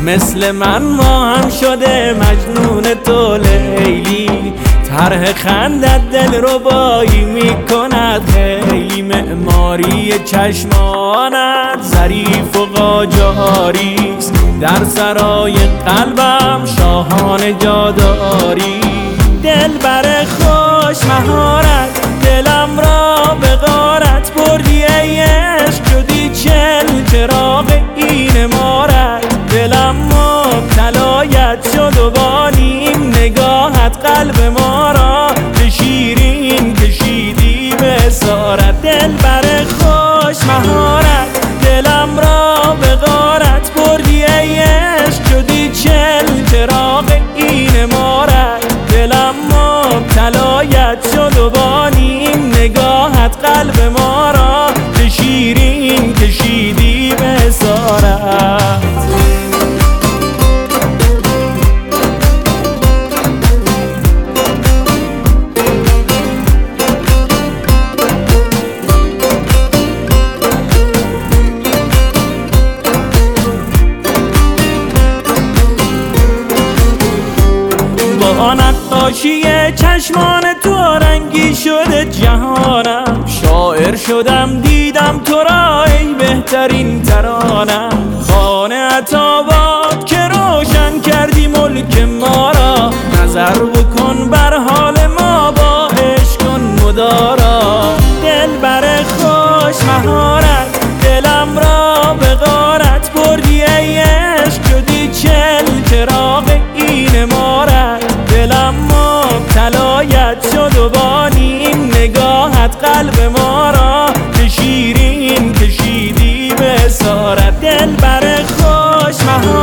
مثل من ما هم شده مجنون تو لیلی. طرح خندت دل ربایی میکند خیلی، معماری چشمانت ظریف و قاجاریست، در سرای قلبم شاهانه جاداری. دل بر خوش مهارت دلم را به غارت بردی ای عشق، شدی چل چراغ این امارت. دلم مبتلایت شد و با نیم نگاهت قلب ما را به شیرین کشیدی به اسارت. دل بر خوش مهارت دلم را به غارت بردی ای عشق، شدی چل چراغ این امارت. دلم مبتلایت شد و با نیم نگاهت قلب ما را به شیرین کشیدی به اسارت. با نقاشی چشمان تو رنگی شده جهانم، شاعر شدم دیدم تو را ای بهترین ترانم. خانه عطاباد که روشن کردی ملک ما را، نظر بکن بر حال ما با عشق کن مدارا. دل بر خوش مهارت دلم را به غارت بردی ای عشق، شدی چل چراغ این امارت. دلم مبتلایت شد و با نیم نگاهت قلب ما را به شیرین کشیدی به اسارت. دل بر خوش مهارت